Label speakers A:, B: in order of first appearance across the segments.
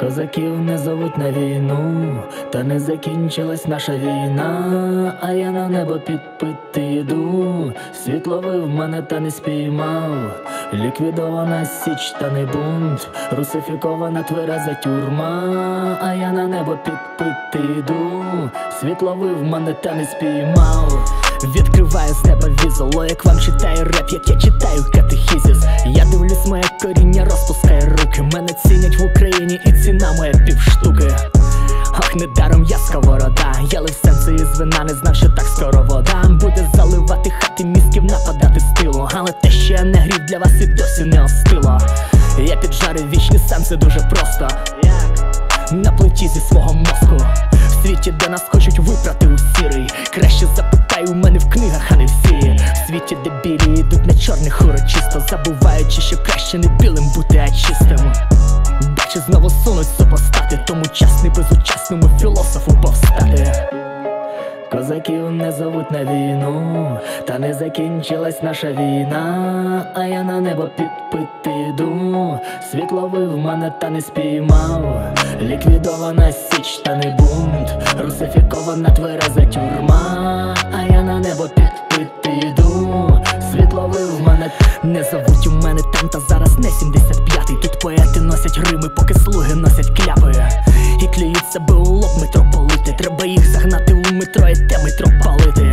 A: Козаків не зовуть на війну, та не закінчилась наша війна, а я на небо підпити йду. Світ ловив мене та не спіймав, ліквідована січ та не бунт, русифікована твереза тюрма, а я на небо підпити йду. Світ ловив мене та не спіймав. Відкриваю з неба візоло, як вам читаю реп, як я читаю катехізис. Я дивлюсь, моє коріння розпускає руки. Мене цінять в Україні і ціна моя півштуки. Ох, недаром я сковорода, я лив сенси із вина, не знав, що так скоро вода буде заливати хати мізків, нападати з тилу. Але те, що я не грів для вас, і досі не остило. Я піджарив вічні сенси дуже просто, на плиті зі свого мозку. В світі, де нас хочуть випрати у сірий, краще запитай у мене в книгах, а не всі. В світі, де білі йдуть на чорних урочисто, забуваючи, що краще не білим бути, а чистим. Бачу, знову сунуть супостати, тому час не безучасному філософу повстати. Козаків не зовуть на війну, та не закінчилась наша війна, а я на небо підпити йду. Світ ловив мене та не спіймав, ліквідована січ та не бунт, русифікована твереза тюрма, а я на небо підпити йду. Світ ловив мене. Не зовуть у мене там, та зараз не 75-й. Тут поети носять рими, поки слуги носять кляпи, і клюють себе у лоб митрополити. Треба їх загнати у метро і те метро палити.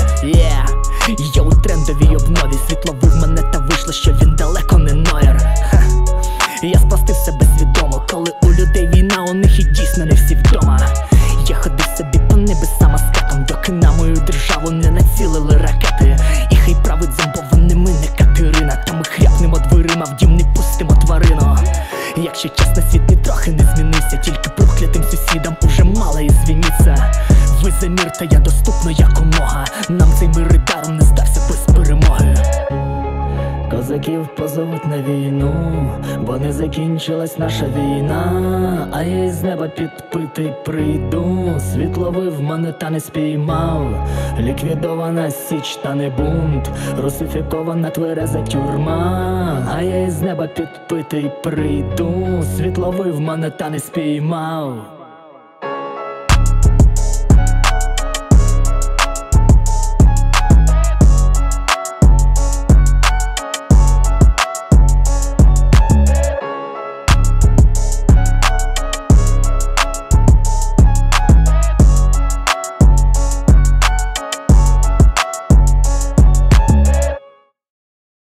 A: Я у трендовій обнові, світ ловив мене та вийшло, що він далеко не Нойер. Я спластив себе свідомо, коли у людей війна, у них і дійсно не всі вдома. Я ходив собі по небесам аскетом, доки на мою державу не націлили ракети. І хай править зомбованими не Катерина, та ми хряпнемо дверима, в дім не пустимо тварину. Якщо чесно, світ нітрохи не змінився, тільки проклятим сусідам уже мало і звініться. Ви за мір, та я доступно якомога, нам цей мир і даром не здався без перемоги. Козаків позовуть на війну, бо не закінчилась наша війна, а я із неба підпитий прийду. Світ ловив мене та не спіймав, ліквідована січ та не бунт, русифікована твереза тюрма, а я із неба підпитий прийду. Світ ловив мене та не спіймав.